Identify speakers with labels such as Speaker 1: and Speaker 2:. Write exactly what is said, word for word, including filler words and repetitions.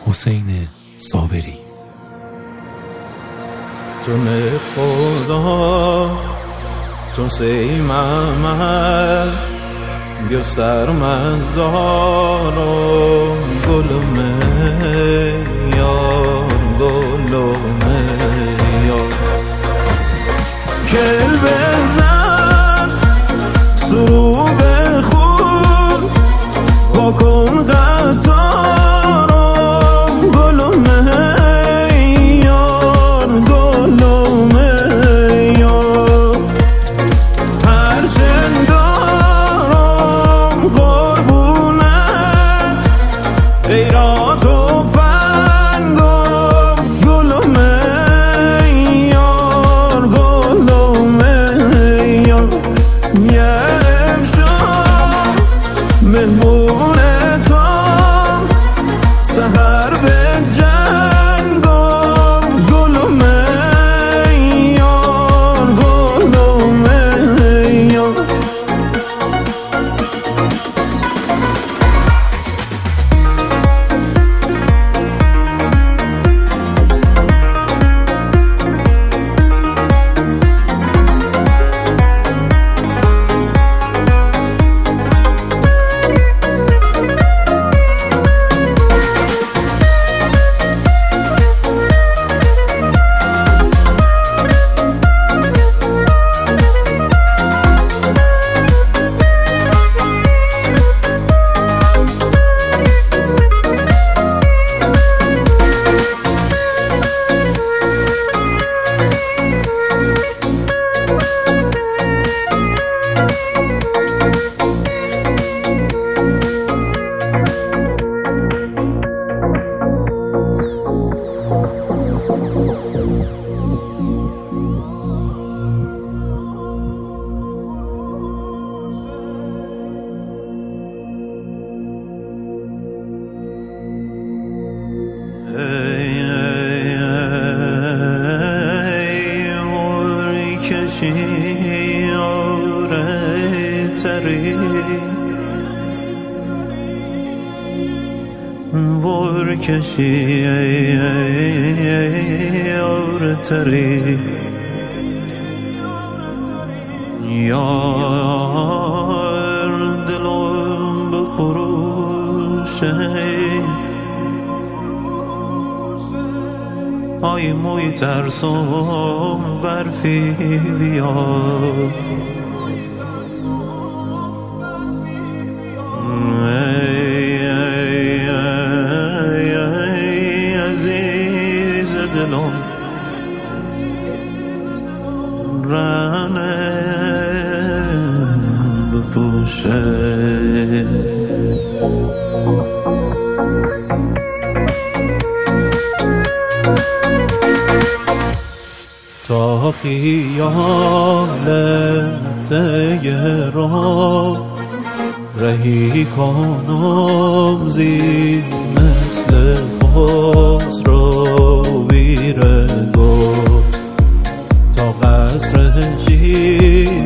Speaker 1: حسین صابری.
Speaker 2: تون خدا تون سی محمد بیستر مزارم گلومه یار گلومه یار کل بزن سرو بخون با کن قطارم گلومه یار گلومه یار هرچند دارم قربونه غیرات و فنگم گلومه یار گلومه یار یه امشب مهمون تو سهر به جنگم گلومه یار گلومه یار ور کشی یار تری یار دلم بخروشه آی موی ترسم برفی بیار دلم رنه بپوشه تا خیالت گرام رهی کنم زین مثل خسرو رو بیرگو تا قصر جیل